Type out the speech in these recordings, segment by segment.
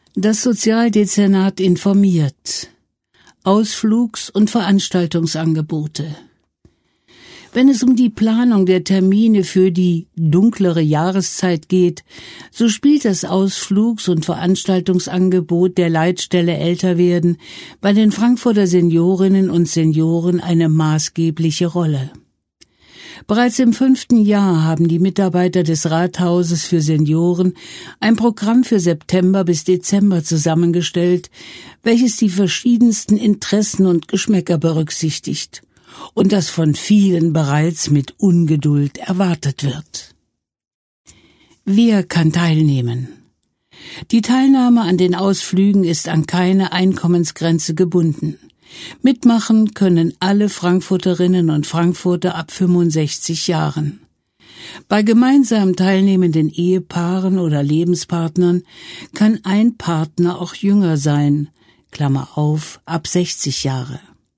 Das Sozialdezernat informiert. Ausflugs- und Veranstaltungsangebote. Wenn es um die Planung der Termine für die dunklere Jahreszeit geht, so spielt das Ausflugs- und Veranstaltungsangebot der Leitstelle Älterwerden bei den Frankfurter Seniorinnen und Senioren eine maßgebliche Rolle. Bereits im 5. Jahr haben die Mitarbeiter des Rathauses für Senioren ein Programm für September bis Dezember zusammengestellt, welches die verschiedensten Interessen und Geschmäcker berücksichtigt und das von vielen bereits mit Ungeduld erwartet wird. Wer kann teilnehmen? Die Teilnahme an den Ausflügen ist an keine Einkommensgrenze gebunden. Mitmachen können alle Frankfurterinnen und Frankfurter ab 65 Jahren. Bei gemeinsam teilnehmenden Ehepaaren oder Lebenspartnern kann ein Partner auch jünger sein, Klammer auf, ab 60 Jahre.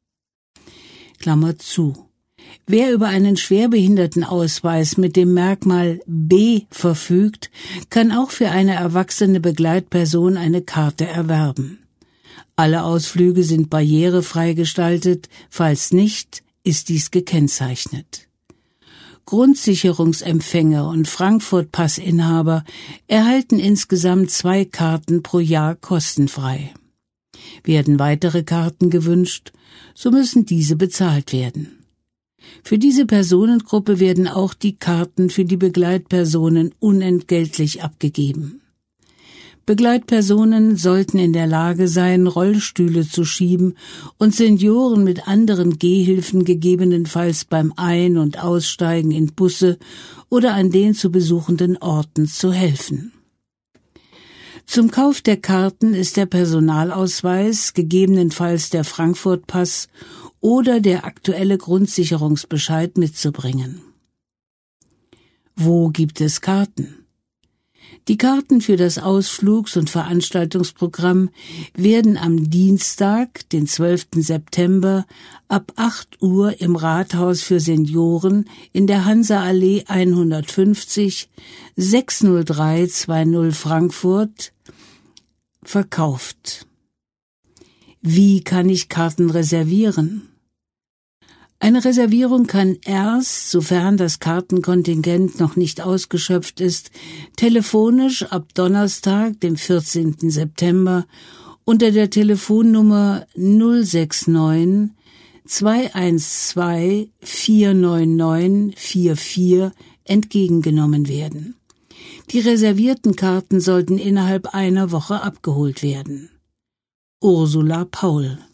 Klammer zu. Wer über einen Schwerbehindertenausweis mit dem Merkmal B verfügt, kann auch für eine erwachsene Begleitperson eine Karte erwerben. Alle Ausflüge sind barrierefrei gestaltet, falls nicht, ist dies gekennzeichnet. Grundsicherungsempfänger und Frankfurt-Passinhaber erhalten insgesamt 2 Karten pro Jahr kostenfrei. Werden weitere Karten gewünscht, so müssen diese bezahlt werden. Für diese Personengruppe werden auch die Karten für die Begleitpersonen unentgeltlich abgegeben. Begleitpersonen sollten in der Lage sein, Rollstühle zu schieben und Senioren mit anderen Gehhilfen gegebenenfalls beim Ein- und Aussteigen in Busse oder an den zu besuchenden Orten zu helfen. Zum Kauf der Karten ist der Personalausweis, gegebenenfalls der Frankfurt-Pass oder der aktuelle Grundsicherungsbescheid mitzubringen. Wo gibt es Karten? Die Karten für das Ausflugs- und Veranstaltungsprogramm werden am Dienstag, den 12. September, ab 8 Uhr im Rathaus für Senioren in der Hansa-Allee 150, 60320 Frankfurt verkauft. Wie kann ich Karten reservieren? Eine Reservierung kann erst, sofern das Kartenkontingent noch nicht ausgeschöpft ist, telefonisch ab Donnerstag, dem 14. September, unter der Telefonnummer 069 212 499 44 entgegengenommen werden. Die reservierten Karten sollten innerhalb einer Woche abgeholt werden. Ursula Paul.